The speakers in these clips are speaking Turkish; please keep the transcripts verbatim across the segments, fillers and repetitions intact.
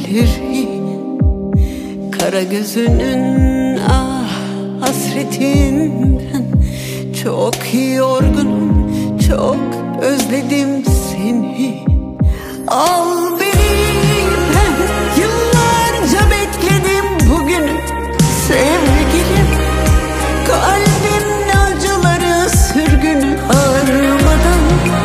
geceleri. Kara gözünün ah hasretinden çok yorgunum, çok özledim seni. Al beni, ben yıllarca bekledim bugünü sevgilim. Kalbimin acıları sürgünü ağrımadan,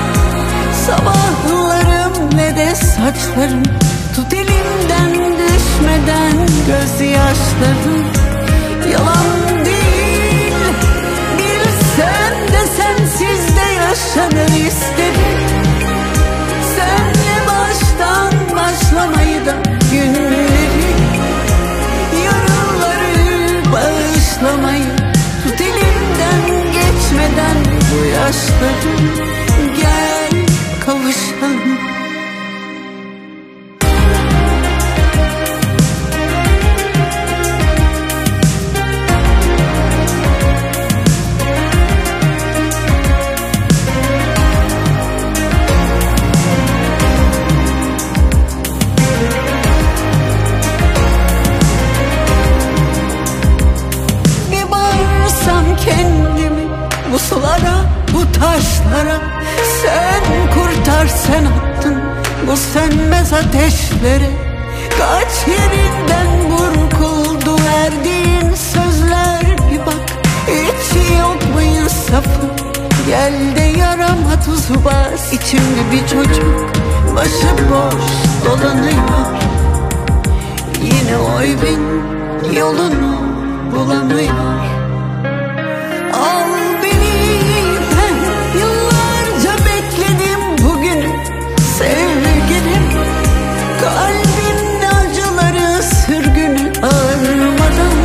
sabahlarım ve de saçlarım, tut elimden düşmeden gözyaşlarım. Yalan değil, bilsen de sensiz de yaşanır isterim. Senle baştan başlamayı da günleri, yarınları bağışlamayı, tut elimden geçmeden bu yaşları. Gel kavuşalım. Kendimi bu sulara, bu taşlara, sen kurtar, sen attın bu sönmez ateşlere. Kaç yerinden burkuldu verdiğin sözler, bir bak hiç yok mu insafı? Gel de yarama tuzu bas. İçimde bir çocuk başıboş dolanıyor, yine o evin yolunu bulamıyor. Al beni, ben yıllarca bekledim bugünü sevgilim. Kalbimin acıları sürgünü ağrımadan,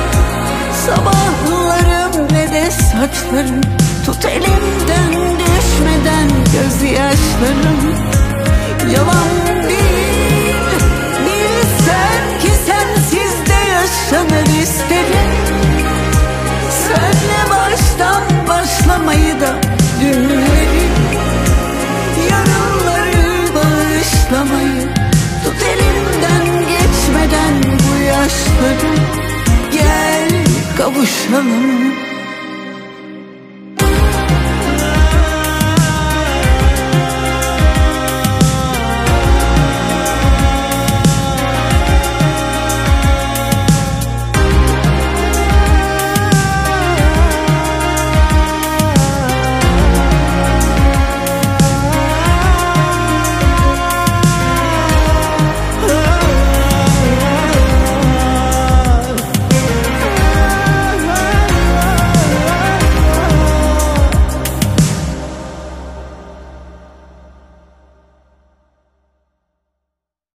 sabahlarım ve de saçlarım, tut elimden düşmeden gözyaşlarım. Yalan değil, bilsem ki sensiz de yaşanır isterim. Senle baştan başlamayı da dünleri, yarınları bağışlamayı, tut elimden geçmeden bu yaşları. Gel kavuşalım.